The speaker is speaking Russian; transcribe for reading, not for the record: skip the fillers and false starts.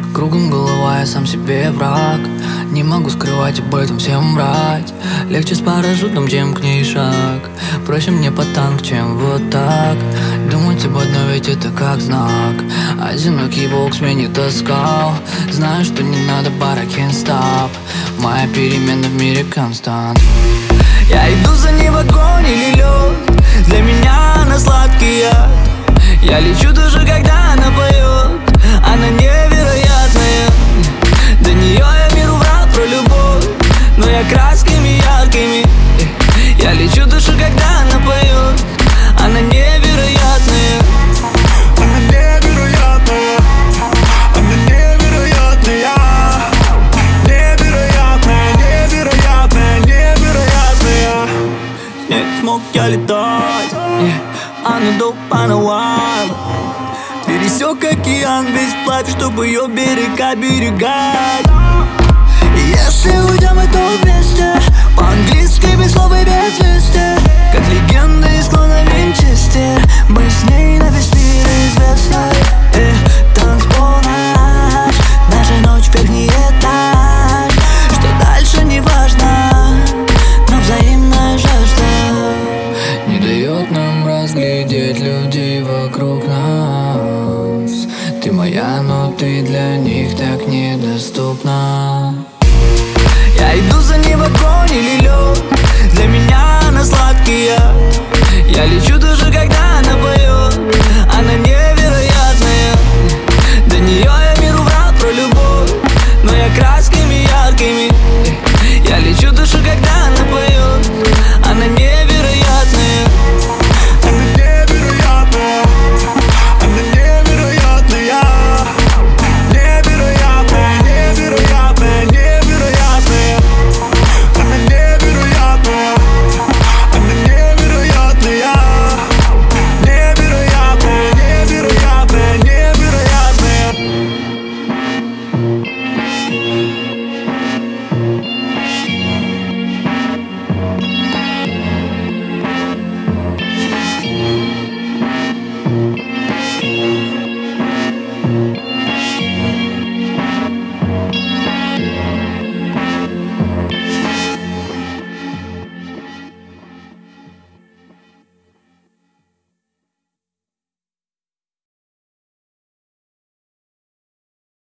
Кругом голова, я сам себе враг. Не могу скрывать, об этом всем врать. Легче с парашютом, чем к ней шаг. Проще мне под танк, чем вот так. Думать об одной, ведь это как знак. Одинокий волк сменит таскал. Знаю, что не надо, but I can't stop. Моя перемена в мире констант. Я иду за ней в огонь или лед. Для меня она сладкая. Я лечу даже когда она поет. Она невероятная. До нее я миру врал про любовь, но я красками яркими. Я лечу душу, когда она поет. Она невероятная. Она невероятная. Она невероятная. Невероятная, невероятная, невероятная. С ней смог я летать. Она доп, она wild. Пересек океан весь вплавь, чтобы ее берега берегать. Если уйдем, это вместе. По-английски без слов и без листья. Как легенда из клана Винчестер. Мы с ней на весь мир известны. Танцпол наш, наша ночь в верхний этаж. Что дальше не важно, но взаимная жажда не дает нам разглядеть людей вокруг нас. Ты моя, но ты для них так недоступна. Я иду за ней в огонь или лед. Для меня она сладкая. Я лечу даже когда она поет. Она невероятная. До нее я миру врал про любовь, но я красками яркими. Я лечу душу, когда она